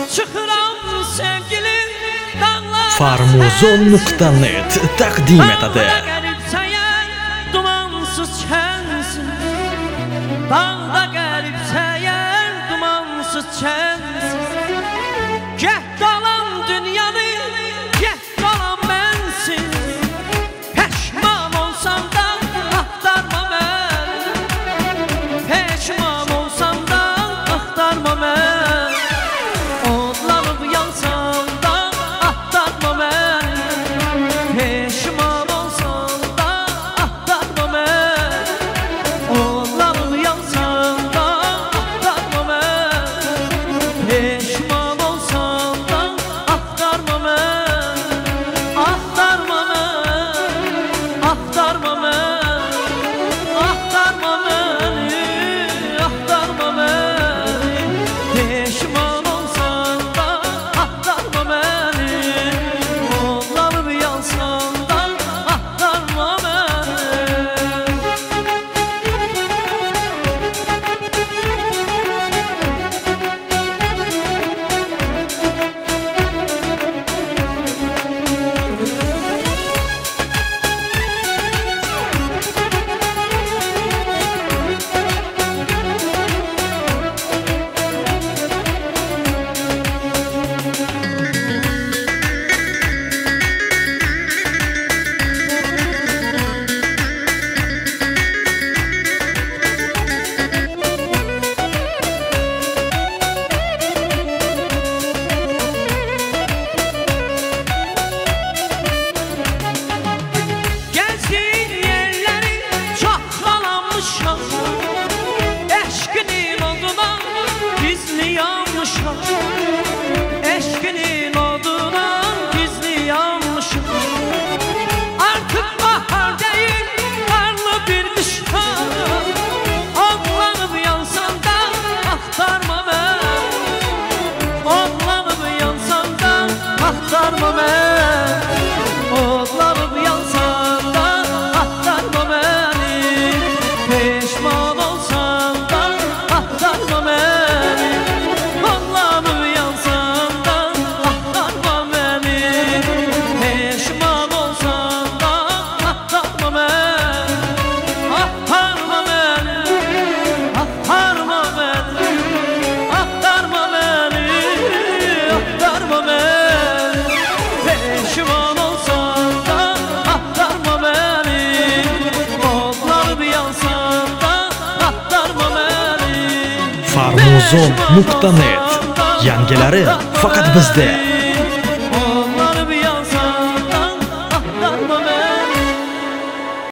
Çıkıram sevgili dağlar. Farmuzon.net taqdim etadi. Garip sayar dumansız çensin. Dağda garip sayar dumansız çensin. Geh dalan dünyanı, geh dalan bensin. Peşman olsam da aktarma beni. Peşman olsam da aktarma beni. Odlanıp yansam da aktarma beni. Peşman olsam da aktarma beni. Odlanıp yansam da aktarma beni. Peşman olsam da aktarma beni. Aktarma beni, aktarma beni. Aktarma beni, aktarma beni. Peşman olsan da aktarma beni. Onları yansan da aktarma beni. Gezdiğin yerleri çok dolanmışam. Eşkinin oduna gizli yanmışam. Eşkinin oduna gizli yanmışım. Artık bahar değil karlı bir kıştan. Onlanıp yansan da aktarma beni. Onlanıp yansan da aktarma beni. Onlanıp yansan da aktarma beni. Peşman olsan da aktarma beni. Onlanıp yansan da aktarma beni. Peşman olsan da aktarma beni. Aktarma beni, aktarma beni. Aktarma beni, aktarma beni. Peşman olsan da aktarma beni. Odlar bir yansan da aktarma beni. Farmuzon.net yangilari faqat bizda.